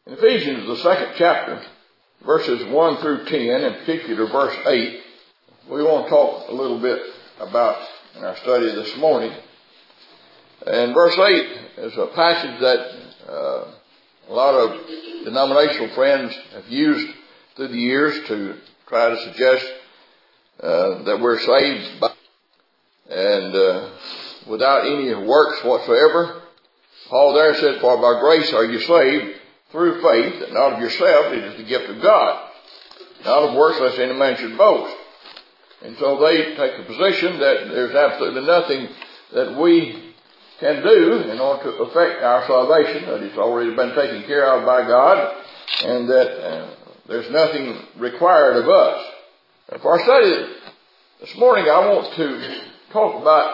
In Ephesians, the 2nd chapter, verses 1 through 10, in particular verse 8, we want to talk a little bit about in our study this morning. And verse 8 is a passage that a lot of denominational friends have used through the years to try to suggest that we're saved by, and without any works whatsoever. Paul there said, "For by grace are you saved through faith, and not of yourself, it is the gift of God, not of works, lest any man should boast." And so they take the position that there's absolutely nothing that we can do in order to affect our salvation, that it's already been taken care of by God, and that there's nothing required of us. And for our study this morning, I want to talk about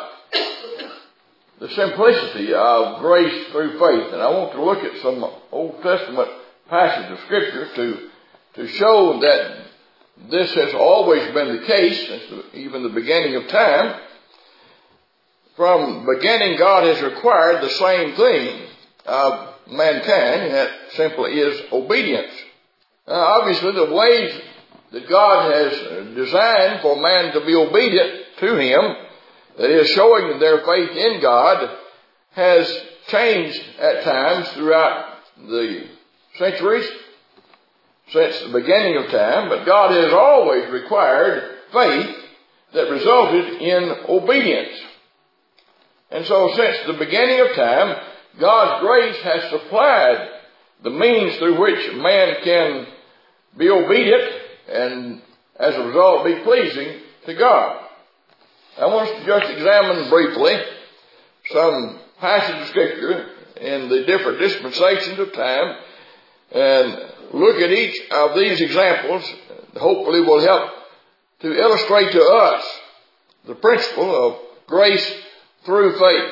the simplicity of grace through faith. And I want to look at some Old Testament passage of Scripture to show that this has always been the case since even the beginning of time. From the beginning, God has required the same thing of mankind, and that simply is obedience. Obviously, the ways that God has designed for man to be obedient to Him, that is, showing their faith in God, has changed at times throughout the centuries, since the beginning of time, but God has always required faith that resulted in obedience. And so since the beginning of time, God's grace has supplied the means through which man can be obedient and as a result be pleasing to God. I want us to just examine briefly some passages of Scripture in the different dispensations of time and look at each of these examples. Hopefully will help to illustrate to us the principle of grace through faith.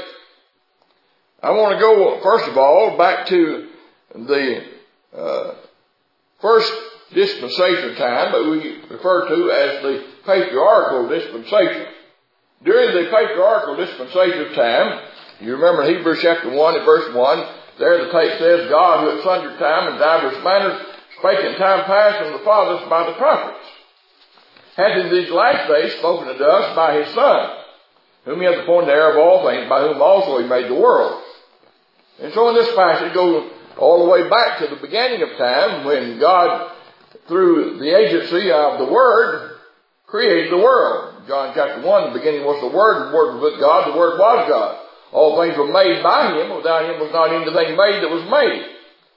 I want to go, first of all, back to the first dispensation of time that we refer to as the patriarchal dispensation. During the patriarchal dispensation of time, you remember Hebrews chapter 1 and verse 1, there the text says, "God who at sundry time and divers manners spake in time past unto the fathers by the prophets, hath in these last days spoken unto us by His Son, whom He hath appointed heir of all things, by whom also He made the world." And so in this passage, goes all the way back to the beginning of time, when God, through the agency of the Word, created the world. John chapter 1, the beginning was the Word was with God, the Word was God. All things were made by Him, without Him was not anything made that was made.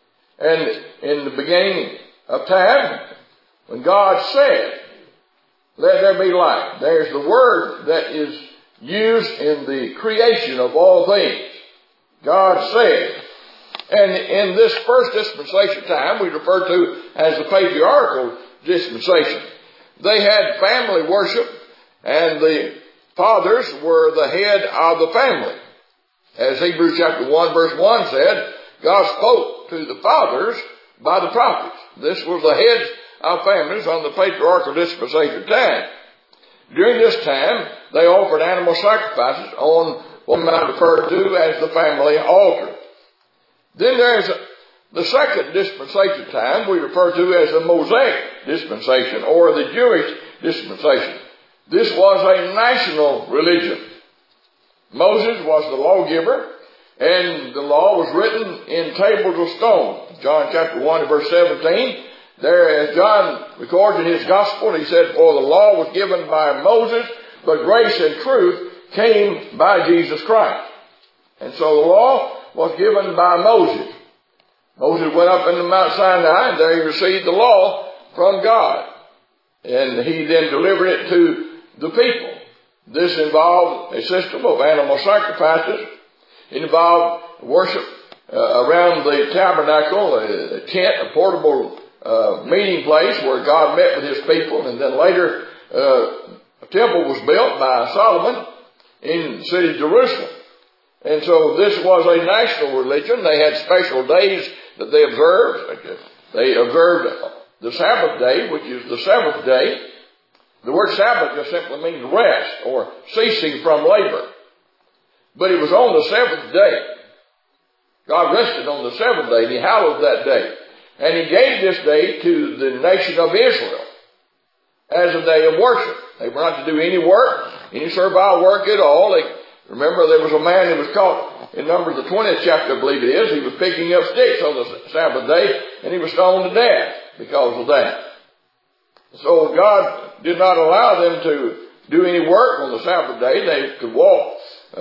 And in the beginning of time, when God said, "Let there be light," there's the word that is used in the creation of all things. God said. And in this first dispensation time, we refer to as the patriarchal dispensation. They had family worship, and the fathers were the head of the family. As Hebrews chapter 1 verse 1 said, God spoke to the fathers by the prophets. This was the heads of families on the patriarchal dispensation time. During this time, they offered animal sacrifices on what we might refer to as the family altar. Then there's the second dispensation time we refer to as the Mosaic dispensation or the Jewish dispensation. This was a national religion. Moses was the lawgiver, and the law was written in tables of stone. John chapter 1 and verse 17, there as John records in his gospel, he said, "For the law was given by Moses, but grace and truth came by Jesus Christ." And so the law was given by Moses. Moses went up into Mount Sinai, and there he received the law from God. And he then delivered it to the people. This involved a system of animal sacrifices. It involved worship around the tabernacle, a tent, a portable meeting place where God met with His people. And then later, a temple was built by Solomon in the city of Jerusalem. And so this was a national religion. They had special days that they observed. They observed the Sabbath day, which is the seventh day. The word Sabbath just simply means rest or ceasing from labor. But it was on the seventh day. God rested on the seventh day, and He hallowed that day. And he gave this day to the nation of Israel as a day of worship. They were not to do any work, any servile work at all. Remember, there was a man who was caught in Numbers the 20th chapter, I believe it is. He was picking up sticks on the Sabbath day, and he was stoned to death because of that. So God did not allow them to do any work on the Sabbath day. They could walk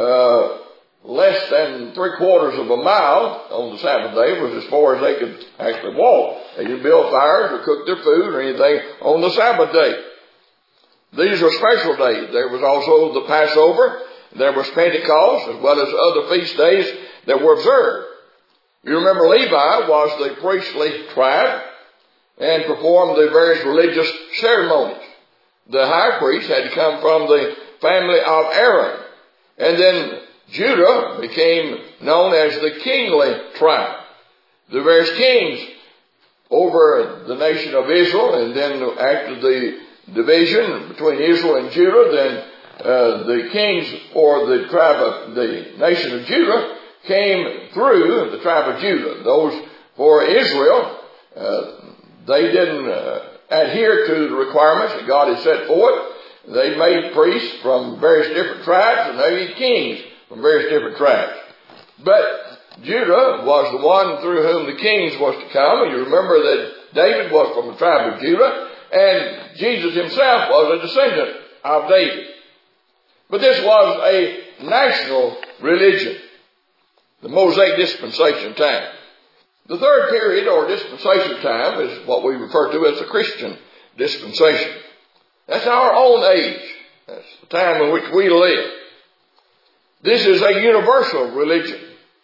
less than 3/4 of a mile on the Sabbath day, was as far as they could actually walk. They didn't build fires or cook their food or anything on the Sabbath day. These are special days. There was also the Passover. There was Pentecost, as well as other feast days that were observed. You remember Levi was the priestly tribe and performed the various religious ceremonies. The high priest had to come from the family of Aaron. And then Judah became known as the kingly tribe. The various kings over the nation of Israel, and then after the division between Israel and Judah, then the kings for the tribe of the nation of Judah came through the tribe of Judah. Those for Israel, they didn't adhere to the requirements that God had set forth. They made priests from various different tribes, and they made kings from various different tribes. But Judah was the one through whom the kings was to come. And you remember that David was from the tribe of Judah, and Jesus himself was a descendant of David. But this was a national religion, the Mosaic dispensation time. The third period, or dispensation time, is what we refer to as the Christian dispensation. That's our own age. That's the time in which we live. This is a universal religion.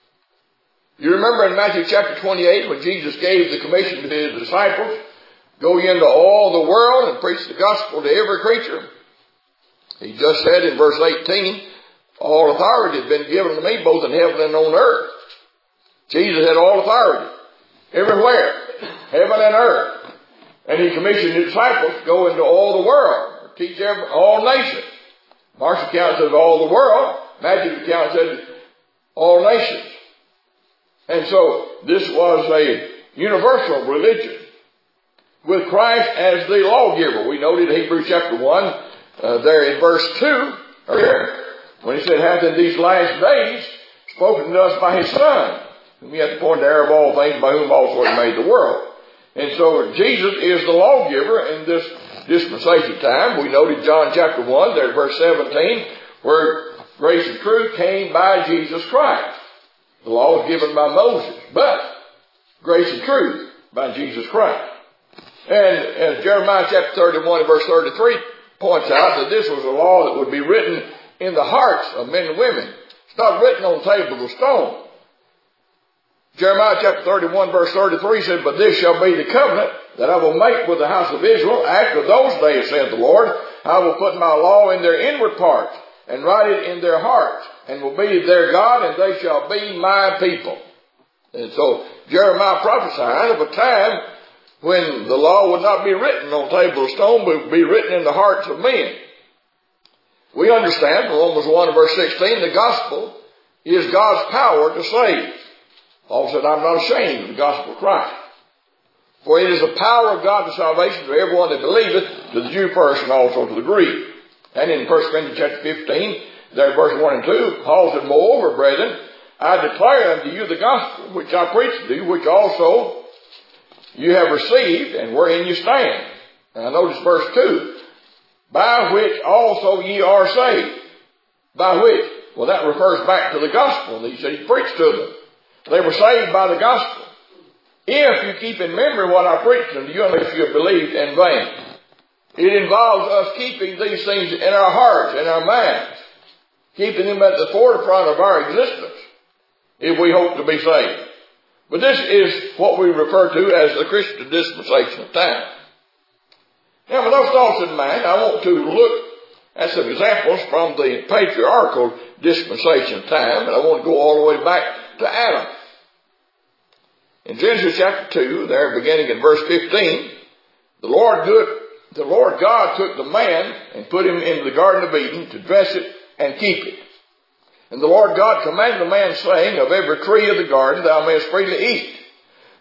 You remember in Matthew chapter 28 when Jesus gave the commission to his disciples, go ye into all the world and preach the gospel to every creature. He just said in verse 18, all authority has been given to me both in heaven and on earth. Jesus had all authority everywhere, heaven and earth. And he commissioned his disciples to go into all the world, teach all nations. Mark's account says all the world. Matthew's account says all nations. And so this was a universal religion with Christ as the lawgiver. We noted Hebrews chapter 1 there in verse 2 when he said, hath in these last days spoken to us by his Son, whom he hath appointed heir of all things, by whom also he made the world. And so Jesus is the lawgiver in this dispensation time. We noted John chapter 1 there in verse 17, where grace and truth came by Jesus Christ. The law was given by Moses, but grace and truth by Jesus Christ. And as Jeremiah chapter 31 and verse 33 points out, that this was a law that would be written in the hearts of men and women. It's not written on tables of stone. Jeremiah chapter 31 verse 33 said, but this shall be the covenant that I will make with the house of Israel after those days, saith the Lord. I will put my law in their inward parts and write it in their hearts, and will be their God, and they shall be my people. And so Jeremiah prophesied of a time when the law would not be written on tables of stone, but would be written in the hearts of men. We understand from Romans 1 verse 16, the gospel is God's power to save. Paul said, I'm not ashamed of the gospel of Christ. For it is the power of God to salvation to everyone that believeth, to the Jew first and also to the Greek. And in 1 Corinthians chapter 15, there verse 1 and 2, Paul said, moreover, brethren, I declare unto you the gospel which I preached to you, which also you have received, and wherein you stand. Now notice verse 2, by which also ye are saved. By which? Well, that refers back to the gospel. And he said he preached to them. They were saved by the gospel. If you keep in memory what I preached unto you, unless you have believed in vain. It involves us keeping these things in our hearts, in our minds, keeping them at the forefront of our existence, if we hope to be saved. But this is what we refer to as the Christian dispensation of time. Now, with those thoughts in mind, I want to look at some examples from the patriarchal dispensation of time, and I want to go all the way back to Adam. In Genesis chapter 2, there beginning in verse 15, the Lord God took the man and put him into the Garden of Eden to dress it and keep it. And the Lord God commanded the man, saying, of every tree of the garden thou mayest freely eat,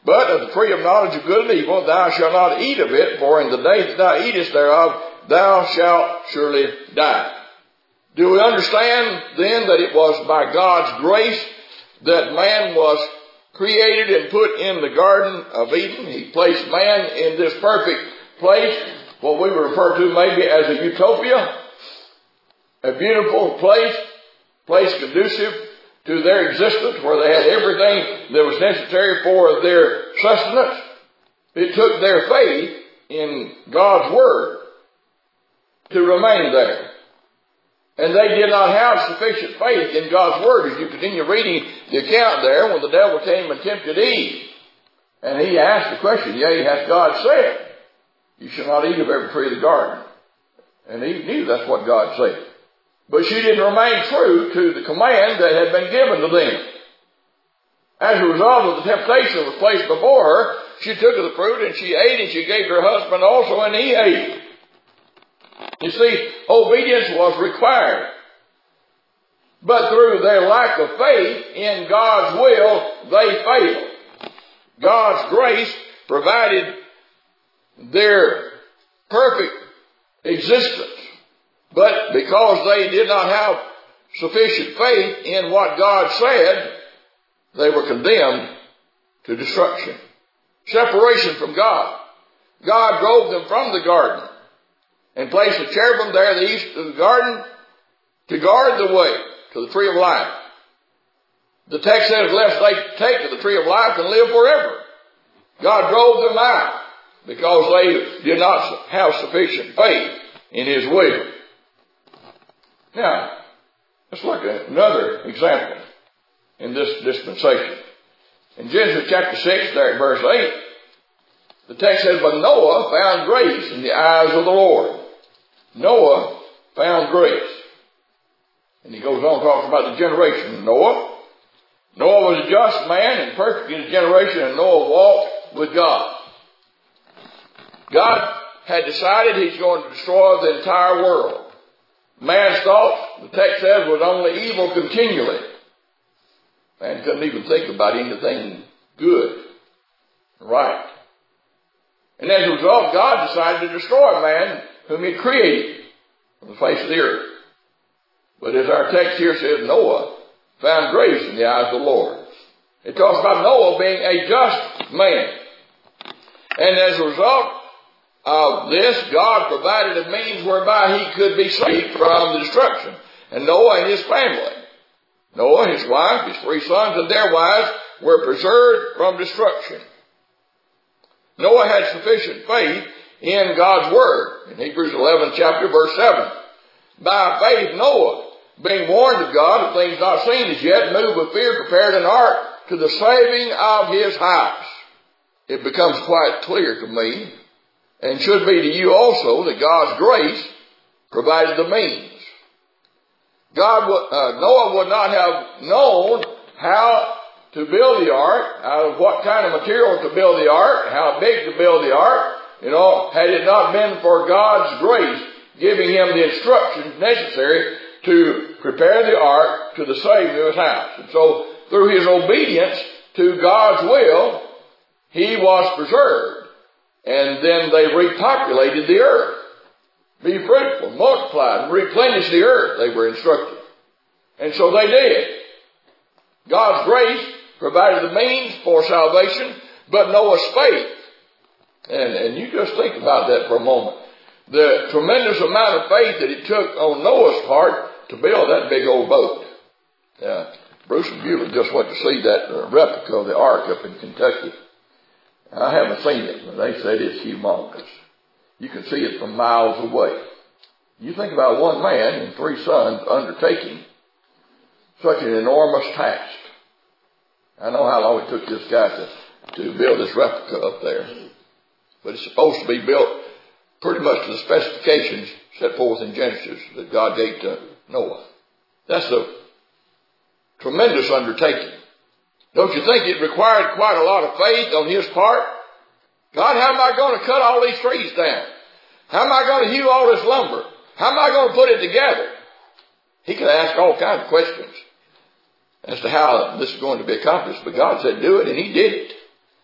But of the tree of knowledge of good and evil thou shalt not eat of it, for in the day that thou eatest thereof thou shalt surely die. Do we understand then that it was by God's grace that man was created and put in the Garden of Eden? He placed man in this perfect place, what we would refer to maybe as a utopia, a beautiful place conducive to their existence, where they had everything that was necessary for their sustenance. It took their faith in God's Word to remain there. And they did not have sufficient faith in God's Word. As you continue reading the account there, when the devil came and tempted Eve, and he asked the question, yea, hath God said, you shall not eat of every tree of the garden? And Eve knew that's what God said. But she didn't remain true to the command that had been given to them. As a result of the temptation that was placed before her, she took of the fruit and she ate, and she gave her husband also, and he ate. You see, obedience was required. But through their lack of faith in God's will, they failed. God's grace provided their perfect existence. But because they did not have sufficient faith in what God said, they were condemned to destruction. Separation from God. God drove them from the garden and placed a cherubim there at the east of the garden to guard the way to the tree of life. The text says, lest they take of the tree of life and live forever. God drove them out because they did not have sufficient faith in His will. Now, let's look at another example in this dispensation. In Genesis chapter 6, there at verse 8, the text says, but Noah found grace in the eyes of the Lord. Noah found grace. And he goes on talking about the generation of Noah. Noah was a just man and perfect in his generation, and Noah walked with God. God had decided He's going to destroy the entire world. Man's thoughts, the text says, was only evil continually. Man couldn't even think about anything good, right. And as a result, God decided to destroy man whom He created on the face of the earth. But as our text here says, Noah found grace in the eyes of the Lord. It talks about Noah being a just man. And as a result of this, God provided a means whereby he could be saved from the destruction. And Noah and his family, Noah, his wife, his 3 sons, and their wives were preserved from destruction. Noah had sufficient faith in God's Word. In Hebrews 11 chapter verse 7. By faith Noah, being warned of God of things not seen as yet, moved with fear, prepared an ark to the saving of his house. It becomes quite clear to me, and should be to you also, that God's grace provided the means. Noah would not have known how to build the ark, out of what kind of material to build the ark, how big to build the ark, had it not been for God's grace giving him the instructions necessary to prepare the ark to the saving of his house. And so, through his obedience to God's will, he was preserved. And then they repopulated the earth. Be fruitful, multiply, and replenish the earth, they were instructed. And so they did. God's grace provided the means for salvation, but Noah's faith. And you just think about that for a moment. The tremendous amount of faith that it took on Noah's part to build that big old boat. Bruce and Beulah just went to see that replica of the ark up in Kentucky. I haven't seen it, but they said it's humongous. You can see it from miles away. You think about one man and 3 sons undertaking such an enormous task. I know how long it took this guy to build this replica up there. But it's supposed to be built pretty much to the specifications set forth in Genesis that God gave to Noah. That's a tremendous undertaking. Don't you think it required quite a lot of faith on his part? God, how am I going to cut all these trees down? How am I going to hew all this lumber? How am I going to put it together? He could ask all kinds of questions as to how this is going to be accomplished. But God said, do it, and he did it.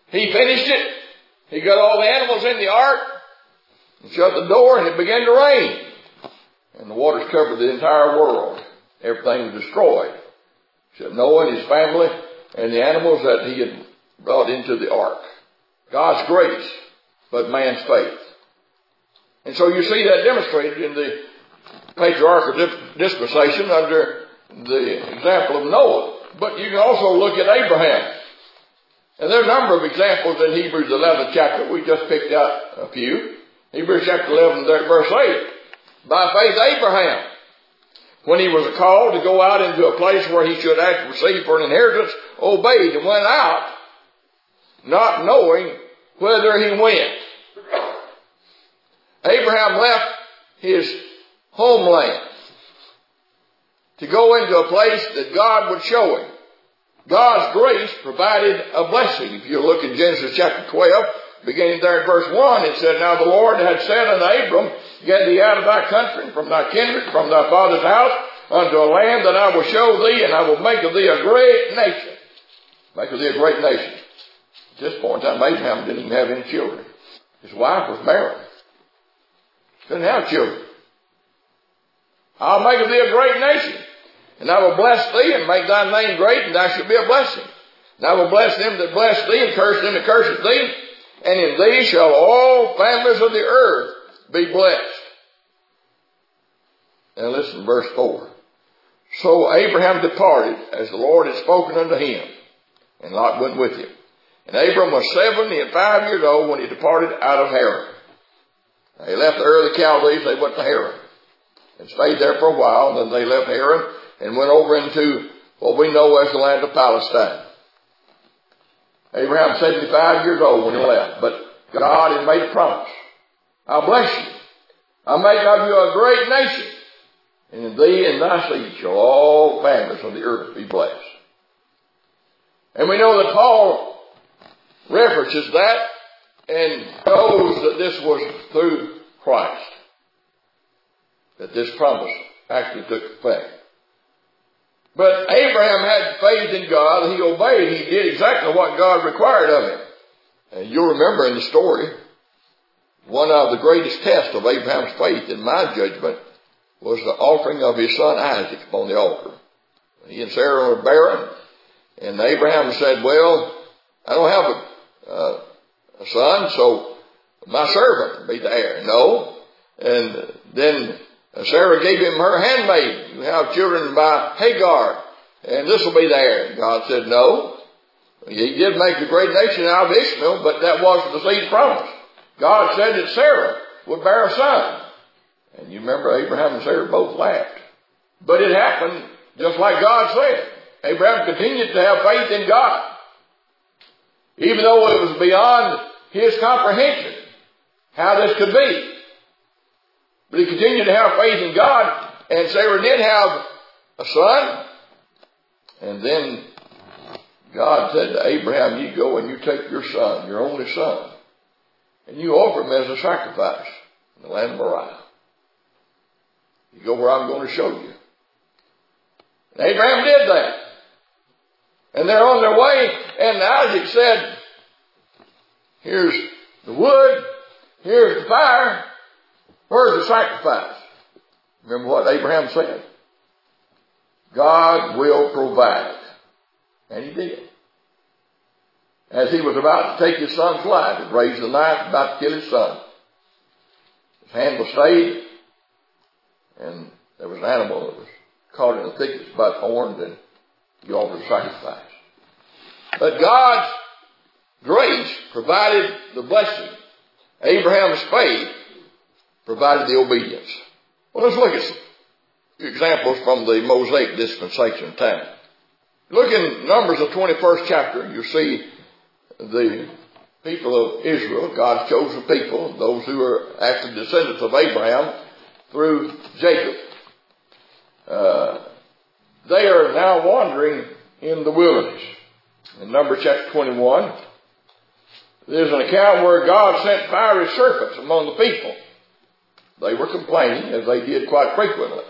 He finished it. He got all the animals in the ark and shut the door, and it began to rain. And the waters covered the entire world. Everything was destroyed, except Noah and his family and the animals that he had brought into the ark. God's grace, but man's faith. And so you see that demonstrated in the patriarchal dispensation under the example of Noah. But you can also look at Abraham. And there are a number of examples in Hebrews 11th chapter. We just picked out a few. Hebrews chapter 11, verse 8. By faith Abraham, when he was called to go out into a place where he should actually receive for an inheritance, obeyed and went out, not knowing whither he went. Abraham left his homeland to go into a place that God would show him. God's grace provided a blessing. If you look in Genesis chapter 12, beginning there in verse 1, it said, Now the Lord had said unto Abram, Get thee out of thy country, from thy kindred, from thy father's house, unto a land that I will show thee, and I will make of thee a great nation. Make of thee a great nation. At this point in time, Abraham didn't even have any children. His wife was barren. Couldn't have children. I'll make of thee a great nation, and I will bless thee, and make thy name great, and thou shalt be a blessing. And I will bless them that bless thee, and curse them that curse thee, and in thee shall all families of the earth be blessed. Now listen, verse 4. So Abraham departed, as the Lord had spoken unto him, and Lot went with him. And Abram was 75 years old when he departed out of Haran. They left the early Chaldees, they went to Haran, and stayed there for a while. Then they left Haran and went over into what we know as the land of Palestine. Abraham was 75 years old when he left, but God had made a promise. I'll bless you. I'll make of you a great nation, and in thee and thy seed shall all families of the earth be blessed. And we know that Paul references that and knows that this was through Christ, that this promise actually took effect. But Abraham had faith in God. He obeyed. He did exactly what God required of him. And you'll remember in the story, one of the greatest tests of Abraham's faith, in my judgment, was the offering of his son Isaac upon the altar. He and Sarah were barren, and Abraham said, Well, I don't have a son, so my servant be the heir. No. And then Sarah gave him her handmaid. You have children by Hagar, and this will be the heir. God said no. He did make a great nation out of Ishmael, but that wasn't the seed promise. God said that Sarah would bear a son. And you remember Abraham and Sarah both laughed. But it happened just like God said. Abraham continued to have faith in God, even though it was beyond his comprehension how this could be. But he continued to have faith in God, and Sarah did have a son. And then God said to Abraham, You go and you take your son, your only son, and you offer him as a sacrifice in the land of Moriah. You go where I'm going to show you. And Abraham did that. And they're on their way, and Isaac said, Here's the wood, here's the fire, where's the sacrifice? Remember what Abraham said? God will provide. And he did. As he was about to take his son's life and raise the knife, about to kill his son, his hand was stayed, and there was an animal that was caught in the thickets by thorns, and he offered a sacrifice. But God's grace provided the blessing. Abraham's faith provided the obedience. Well, let's look at some examples from the Mosaic dispensation time. Look in Numbers, the 21st chapter. You see the people of Israel, God's chosen people, those who are actually descendants of Abraham through Jacob. They are now wandering in the wilderness. In Numbers chapter 21, there's an account where God sent fiery serpents among the people. They were complaining, as they did quite frequently.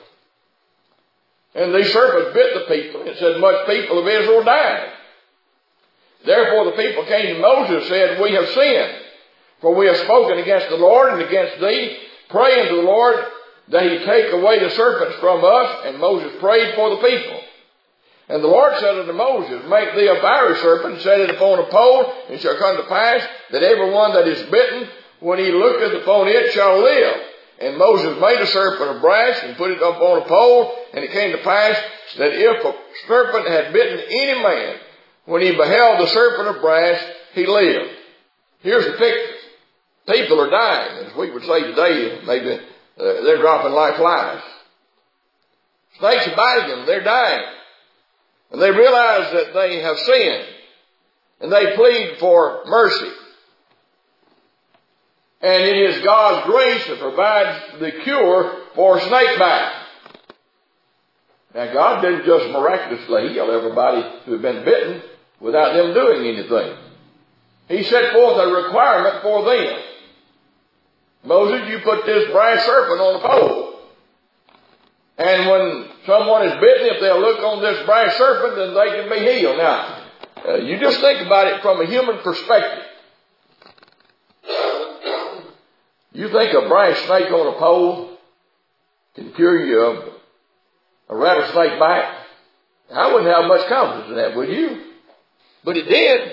And these serpents bit the people. It said much people of Israel died. Therefore the people came to Moses and said, we have sinned, for we have spoken against the Lord and against thee. Pray unto the Lord that he take away the serpents from us. And Moses prayed for the people. And the Lord said unto Moses, make thee a fiery serpent, and set it upon a pole, and it shall come to pass that every one that is bitten, when he looketh upon it, shall live. And Moses made a serpent of brass, and put it up on a pole, and it came to pass that if a serpent had bitten any man, when he beheld the serpent of brass, he lived. Here's the picture. People are dying, as we would say today, maybe they're dropping like flies. Snakes are biting them, they're dying. And they realize that they have sinned. And they plead for mercy. And it is God's grace that provides the cure for snake bite. Now God didn't just miraculously heal everybody who had been bitten without them doing anything. He set forth a requirement for them. Moses, you put this brass serpent on a pole. And when someone is bitten, if they'll look on this brass serpent, then they can be healed. Now, you just think about it from a human perspective. You think a brass snake on a pole can cure you of a rattlesnake bite? I wouldn't have much confidence in that, would you? But it did.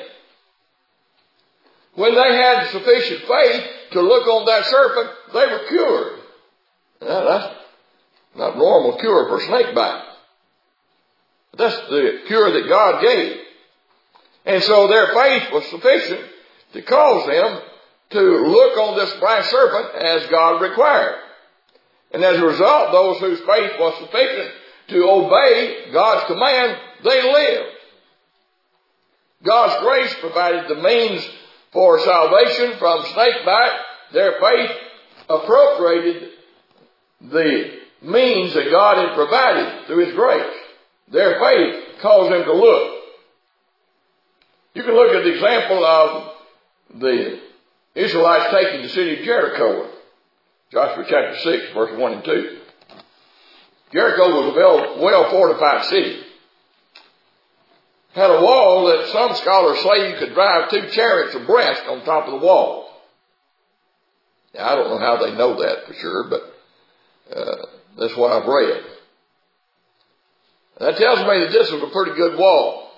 When they had sufficient faith to look on that serpent, they were cured. Now, that's not normal cure for snake bite. But that's the cure that God gave. And so their faith was sufficient to cause them to look on this brass serpent as God required. And as a result, those whose faith was sufficient to obey God's command, they lived. God's grace provided the means for salvation from snake bite. Their faith appropriated the means that God had provided through His grace. Their faith caused them to look. You can look at the example of the Israelites taking the city of Jericho. Joshua chapter 6, verse 1 and 2. Jericho was a well-fortified city. Had a wall that some scholars say you could drive 2 chariots abreast on top of the wall. Now, I don't know how they know that for sure, but that's what I've read. That tells me that this was a pretty good wall.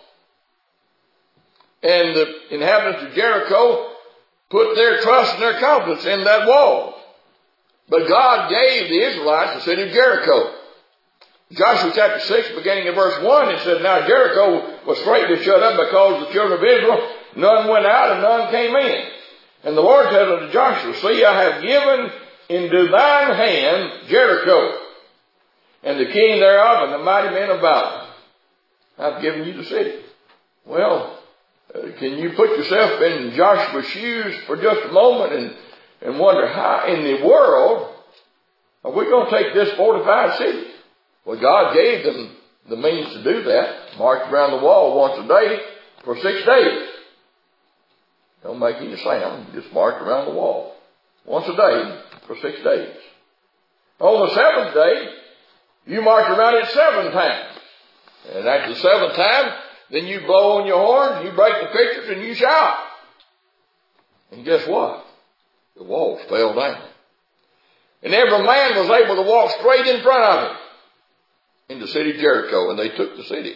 And the inhabitants of Jericho put their trust and their confidence in that wall. But God gave the Israelites the city of Jericho. Joshua chapter 6, beginning in verse 1, it said, Now Jericho was straitly shut up because the children of Israel, none went out and none came in. And the Lord said unto Joshua, See, I have given into thine hand Jericho, and the king thereof, and the mighty men of valor. I've given you the city. Well, can you put yourself in Joshua's shoes for just a moment and wonder how in the world are we going to take this fortified city? Well, God gave them the means to do that. Marched around the wall once a day for 6 days. Don't make any sound. Just march around the wall once a day for 6 days. On the 7th day, you march around it 7 times. And after the 7th time, then you blow on your horn, you break the pitchers, and you shout. And guess what? The walls fell down. And every man was able to walk straight in front of him in the city of Jericho, and they took the city.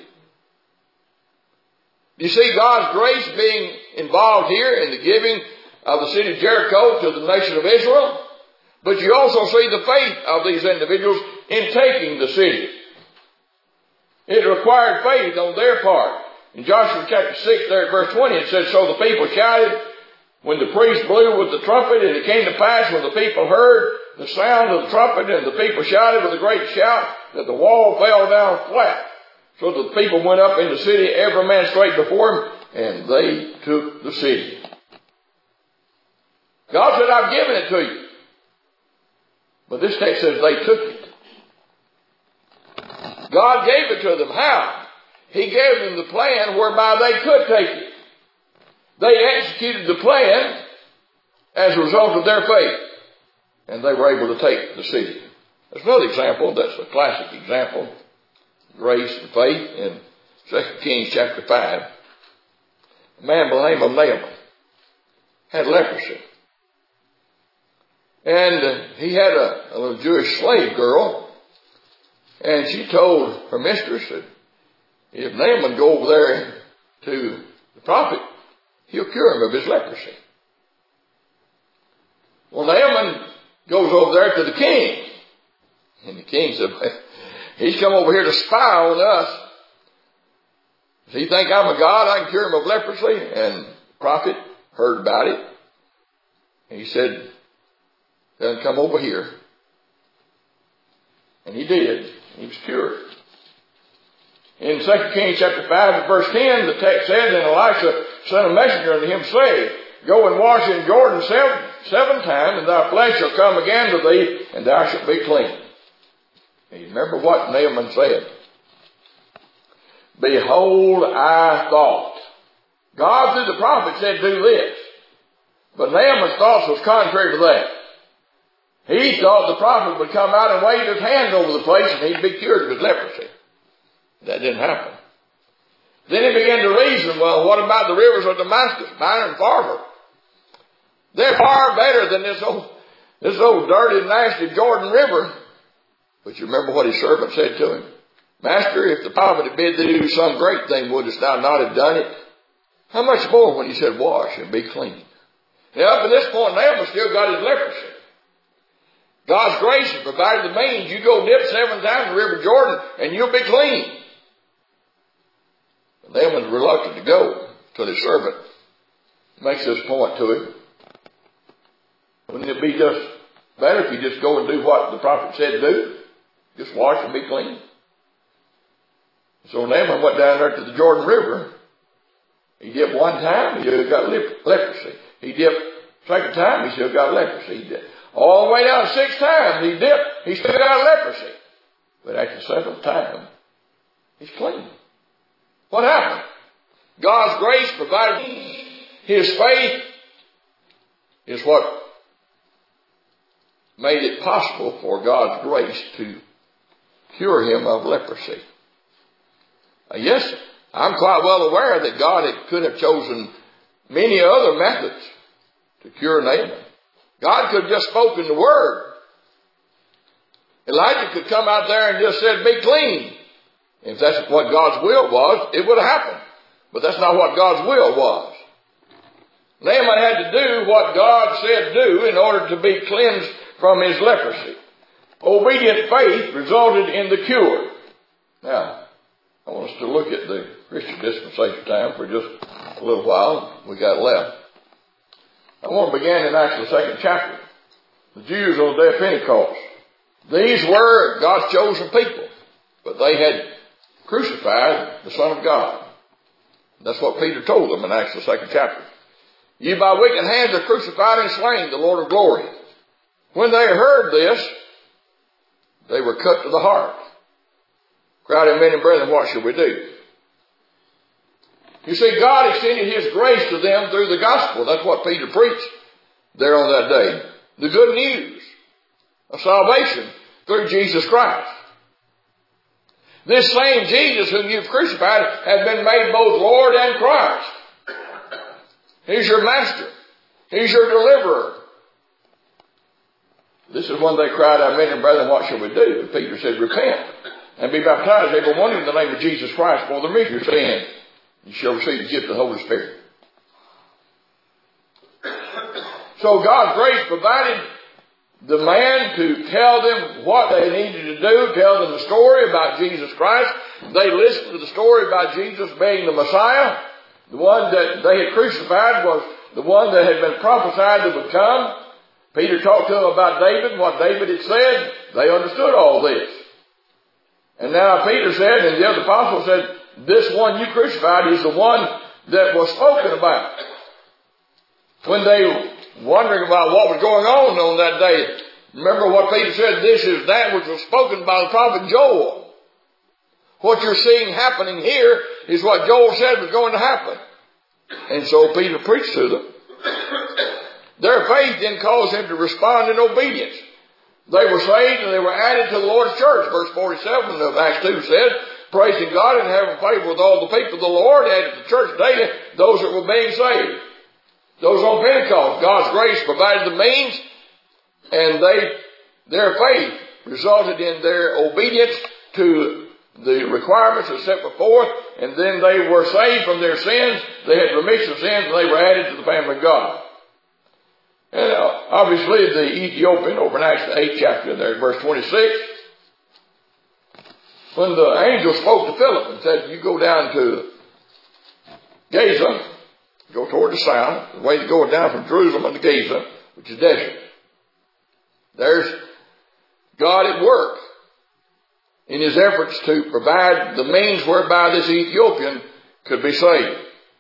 You see God's grace being involved here in the giving of the city of Jericho to the nation of Israel, but you also see the faith of these individuals in taking the city. It required faith on their part. In Joshua chapter 6, there at verse 20, it says, So the people shouted when the priest blew with the trumpet, and it came to pass when the people heard the sound of the trumpet, and the people shouted with a great shout, that the wall fell down flat. So the people went up in the city, every man straight before him, and they took the city. God said, I've given it to you. But this text says they took it. God gave it to them. How? He gave them the plan whereby they could take it. They executed the plan as a result of their faith. And they were able to take the city. There's another example. That's a classic example. Grace and faith in 2 Kings chapter 5. a man by the name of Naaman, had leprosy. And he had a little Jewish slave girl, and she told her mistress that if Naaman go over there to the prophet, he'll cure him of his leprosy. Well, Naaman goes over there to the king. And the king said, he's come over here to spy on us. Does he think I'm a god? I can cure him of leprosy? And the prophet heard about it. And he said, then come over here. And he did. He was cured. In 2 Kings chapter 5 verse 10, the text says, and Elisha sent a messenger unto him, saying, go and wash in Jordan seven times, and thy flesh shall come again to thee, and thou shalt be clean. And you remember what Naaman said? Behold, I thought. God through the prophet said, do this. But Naaman's thoughts was contrary to that. He thought the prophet would come out and wave his hand over the place and he'd be cured of his leprosy. That didn't happen. Then he began to reason, well, what about the rivers of Damascus, Minor and Farber? They're far better than this old dirty, nasty Jordan River. But you remember what his servant said to him? Master, if the prophet had bid thee do some great thing, wouldst thou not have done it? How much more when he said, wash and be clean? Now, up to this point, Naaman still got his leprosy. God's grace has provided the means. You go dip 7 times in the River Jordan, and you'll be clean. But Naaman's reluctant to go till his servant makes this point to him. Wouldn't it be just better if you just go and do what the prophet said do? Just wash and be clean. So Naaman went down there to the Jordan River. He dipped 1 time, he still got leprosy. He dipped 2nd time, he still got leprosy. He dipped all the way down 6 times, he dipped, he still got leprosy. But after the 7th time, he's clean. What happened? God's grace provided his faith is what made it possible for God's grace to cure him of leprosy. Yes, I'm quite well aware that God could have chosen many other methods to cure Naaman. God could have just spoken the word. Elijah could come out there and just said, be clean. If that's what God's will was, it would have happened. But that's not what God's will was. Naaman had to do what God said do in order to be cleansed from his leprosy. Obedient faith resulted in the cure. Now, I want us to look at the Christian dispensation time for just a little while we got left. I want to begin in Acts the 2nd chapter. The Jews on the day of Pentecost. These were God's chosen people, but they had crucified the Son of God. That's what Peter told them in Acts the 2nd chapter. You by wicked hands are crucified and slain the Lord of glory. When they heard this, they were cut to the heart. Crowded men and brethren, what shall we do? You see, God extended his grace to them through the gospel. That's what Peter preached there on that day. The good news of salvation through Jesus Christ. This same Jesus whom you've crucified has been made both Lord and Christ. He's your master. He's your deliverer. This is when they cried out, men and brethren, what shall we do? And Peter said, repent and be baptized, every one in the name of Jesus Christ for the remission of your sin. You shall receive the gift of the Holy Spirit. So God's grace provided the man to tell them what they needed to do, tell them the story about Jesus Christ. They listened to the story about Jesus being the Messiah. The one that they had crucified was the one that had been prophesied that would come. Peter talked to them about David and what David had said. They understood all this. And now Peter said, and the other apostle said, this one you crucified is the one that was spoken about. When they were wondering about what was going on that day, remember what Peter said, this is that which was spoken by the prophet Joel. What you're seeing happening here is what Joel said was going to happen. And so Peter preached to them. Their faith then caused them to respond in obedience. They were saved and they were added to the Lord's church. Verse 47 of Acts 2 said, praising God and having favor with all the people. The Lord added to the church daily those that were being saved. Those on Pentecost, God's grace provided the means, and their faith resulted in their obedience to the requirements that set before, and then they were saved from their sins. They had remission of sins, and they were added to the family of God. And obviously the Ethiopian, over in Acts the 8th chapter, there, verse 26, when the angel spoke to Philip and said, you go down to Gaza, go toward the south, the way to go down from Jerusalem to Gaza, which is desert. There's God at work in his efforts to provide the means whereby this Ethiopian could be saved.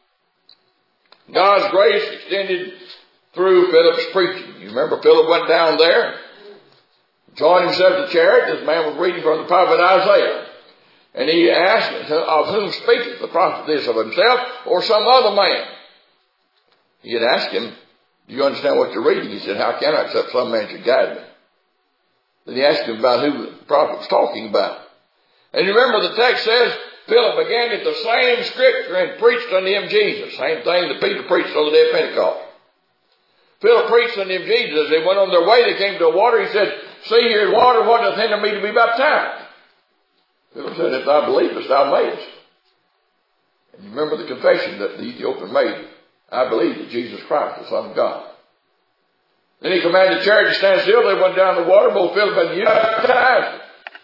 God's grace extended through Philip's preaching. You remember Philip went down there, joined himself to the chariot. This man was reading from the prophet Isaiah. And he asked, of whom speaketh the prophet this, of himself or some other man? He had asked him, do you understand what you're reading? He said, how can I, except some man should guide me? Then he asked him about who the prophet was talking about. And you remember the text says, Philip began at the same scripture and preached unto him Jesus. Same thing that Peter preached on the day of Pentecost. Philip preached unto him Jesus. As they went on their way, they came to the water. He said, see here is water, what doth hinder me to be baptized? Philip said, if thou believest, thou mayest. And you remember the confession that the Ethiopian made. I believe that Jesus Christ is the Son of God. Then he commanded the chariot to stand still. They went down the water. Both Philip and the baptized.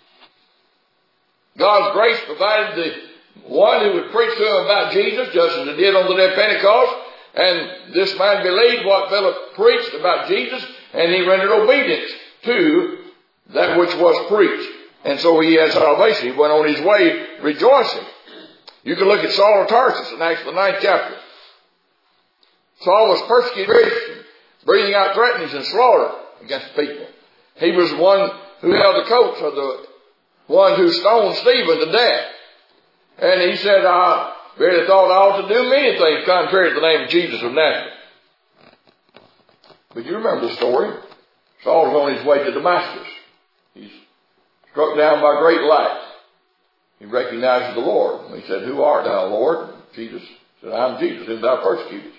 God's grace provided the one who would preach to him about Jesus, just as it did on the day of Pentecost. And this man believed what Philip preached about Jesus, and he rendered obedience to that which was preached. And so he had salvation. He went on his way rejoicing. You can look at Saul of Tarsus in Acts the 9th chapter. Saul was persecuted Christian, breathing out threatenings and slaughter against people. He was the one who held the coats of the one who stoned Stephen to death. And he said, I really thought I ought to do many things contrary to the name of Jesus of Nazareth. But you remember the story. Saul was on his way to Damascus. He's struck down by great light. He recognizes the Lord. And he said, who art thou, Lord? Jesus said, I'm Jesus, whom thou persecutest.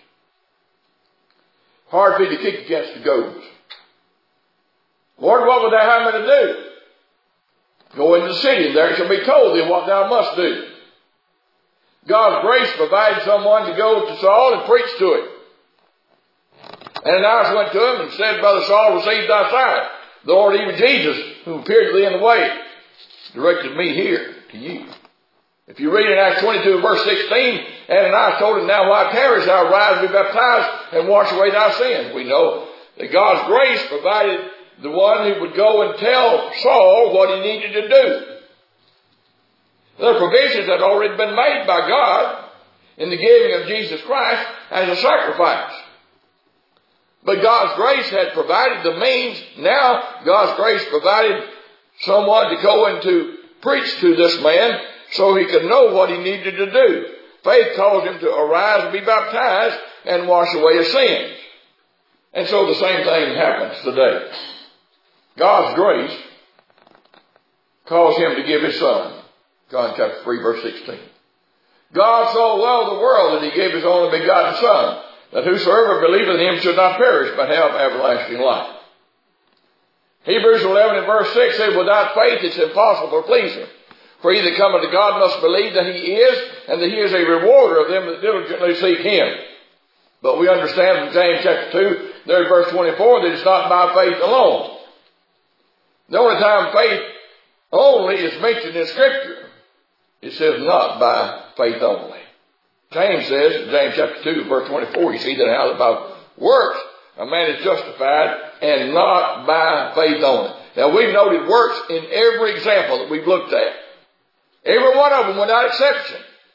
Hard for you to kick against the goads. Lord, what would thou have me to do? Go into the city, and there shall be told thee what thou must do. God's grace provided someone to go to Saul and preach to him. Ananias went to him and said, Brother Saul, receive thy sight. The Lord, even Jesus, who appeared to thee in the way, directed me here to you. If you read in Acts 22, verse 16, Ananias told him, now why tarriest thou? Arise and be baptized and wash away thy sins. We know that God's grace provided the one who would go and tell Saul what he needed to do. The provisions had already been made by God in the giving of Jesus Christ as a sacrifice. But God's grace had provided the means. Now God's grace provided someone to go and to preach to this man so he could know what he needed to do. Faith caused him to arise and be baptized and wash away his sins. And so the same thing happens today. God's grace caused him to give his son. John chapter 3 verse 16. God so loved the world that he gave his only begotten Son, that whosoever believeth in him should not perish, but have everlasting life. Hebrews 11 and verse 6 says, without faith it's impossible to please him. For he that cometh to God must believe that he is, and that he is a rewarder of them that diligently seek him. But we understand from James chapter 2, there in verse 24, that it's not by faith alone. The only time faith only is mentioned in Scripture, it says not by faith only. James says, in James chapter 2, verse 24, you see that how by works a man is justified, and not by faith only. Now we've noted works in every example that we've looked at. Every one of them without exception.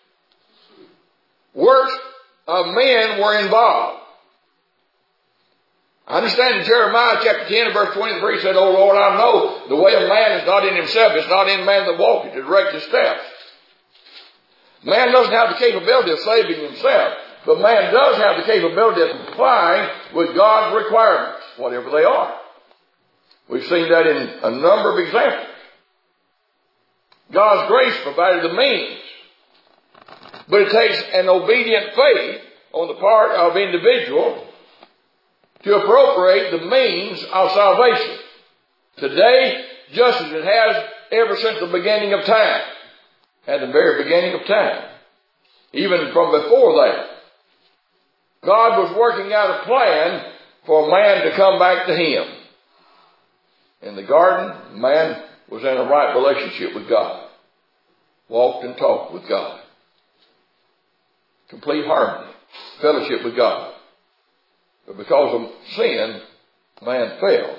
Works of men were involved. I understand in Jeremiah chapter 10 and verse 23 said, O Lord, I know the way of man is not in himself. It's not in man that walketh to direct his steps. Man doesn't have the capability of saving himself, but man does have the capability of complying with God's requirements, whatever they are. We've seen that in a number of examples. God's grace provided the means. But it takes an obedient faith on the part of individual to appropriate the means of salvation. Today, just as it has ever since the beginning of time, at the very beginning of time, even from before that, God was working out a plan for man to come back to Him. In the garden, man was in a right relationship with God, walked and talked with God, complete harmony, fellowship with God. But because of sin, man fell.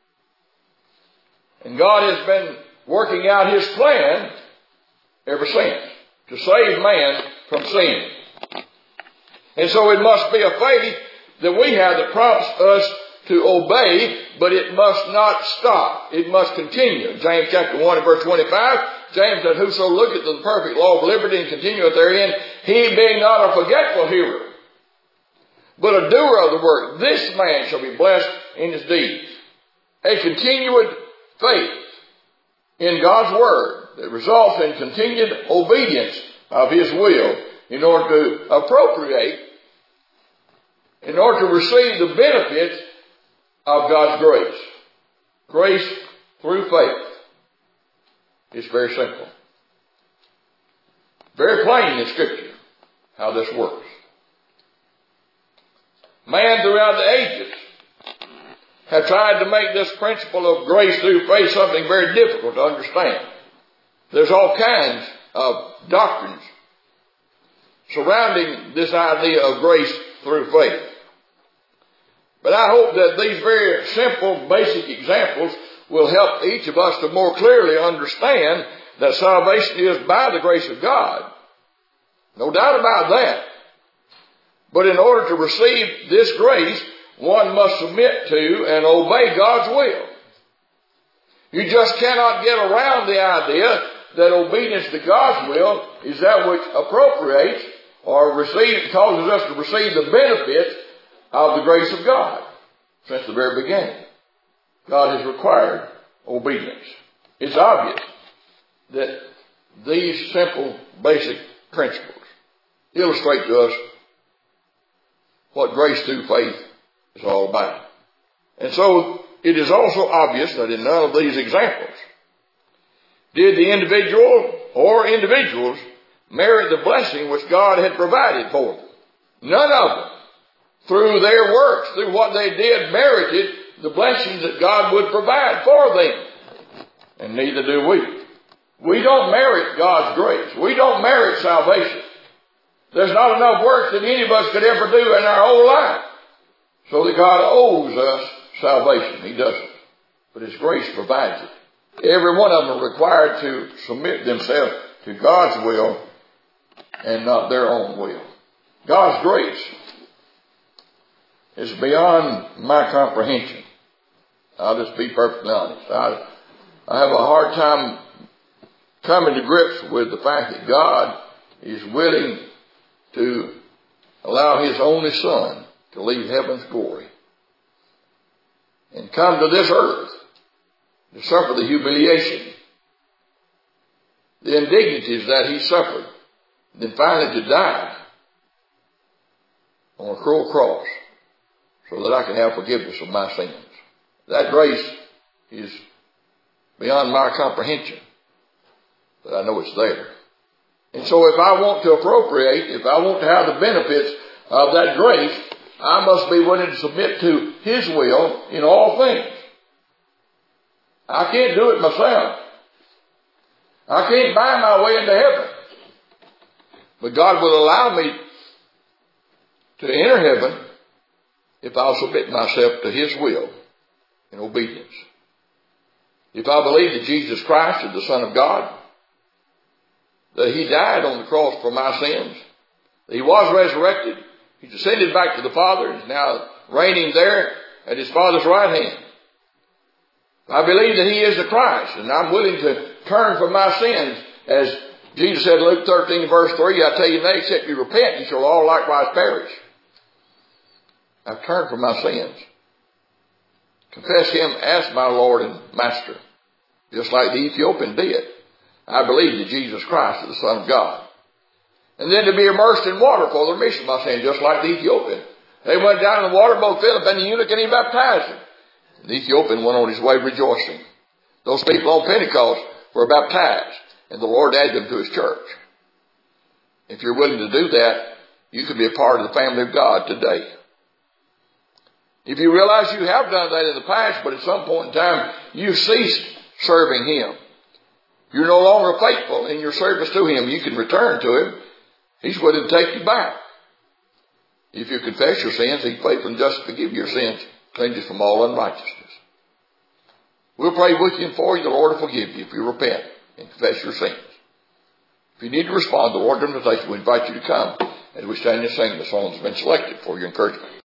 And God has been working out His plan ever since to save man from sin. And so it must be a faith that we have that prompts us to obey, but it must not stop. It must continue. James chapter 1 and verse 25, James said, whoso looketh to the perfect law of liberty and continueth therein, he being not a forgetful hearer, but a doer of the work, this man shall be blessed in his deeds. A continued faith in God's Word that results in continued obedience of His will in order to appropriate, in order to receive the benefits of God's grace. Grace through faith. It's very simple. Very plain in Scripture how this works. Man throughout the ages have tried to make this principle of grace through faith something very difficult to understand. There's all kinds of doctrines surrounding this idea of grace through faith. But I hope that these very simple, basic examples will help each of us to more clearly understand that salvation is by the grace of God. No doubt about that. But in order to receive this grace, one must submit to and obey God's will. You just cannot get around the idea that obedience to God's will is that which appropriates or causes us to receive the benefits of the grace of God. Since the very beginning, God has required obedience. It's obvious that these simple, basic principles illustrate to us what grace through faith is all about. And so it is also obvious that in none of these examples did the individual or individuals merit the blessing which God had provided for them. None of them, through their works, through what they did, merited the blessings that God would provide for them. And neither do we. We don't merit God's grace. We don't merit salvation. There's not enough work that any of us could ever do in our whole life so that God owes us salvation. He doesn't. But His grace provides it. Every one of them are required to submit themselves to God's will and not their own will. God's grace is beyond my comprehension. I'll just be perfectly honest. I have a hard time coming to grips with the fact that God is willing to allow His only Son to leave heaven's glory and come to this earth to suffer the humiliation, the indignities that He suffered, then finally to die on a cruel cross so that I can have forgiveness of my sins. That grace is beyond my comprehension, but I know it's there. And so if I want to appropriate, if I want to have the benefits of that grace, I must be willing to submit to His will in all things. I can't do it myself. I can't buy my way into heaven. But God will allow me to enter heaven if I'll submit myself to His will in obedience. If I believe that Jesus Christ is the Son of God, that He died on the cross for my sins, that He was resurrected, He's ascended back to the Father, He's now reigning there at His Father's right hand. I believe that He is the Christ, and I'm willing to turn from my sins. As Jesus said in Luke 13 verse 3, I tell you now, except you repent, you shall all likewise perish. I've turned from my sins. Confess Him as my Lord and Master, just like the Ethiopian did. I believe that Jesus Christ is the Son of God. And then to be immersed in water for the remission of my sin, just like the Ethiopian. They went down in the water, both Philip and the eunuch, and he baptized him. The Ethiopian went on his way rejoicing. Those people on Pentecost were baptized, and the Lord added them to his church. If you're willing to do that, you can be a part of the family of God today. If you realize you have done that in the past, but at some point in time you ceased serving Him, you're no longer faithful in your service to Him, you can return to Him. He's willing to take you back. If you confess your sins, He's faithful and just to forgive your sins, cleanse you from all unrighteousness. We'll pray with you and for you. The Lord will forgive you if you repent and confess your sins. If you need to respond to the Lord's invitation, we invite you to come as we stand and sing the songs that have been selected for your encouragement.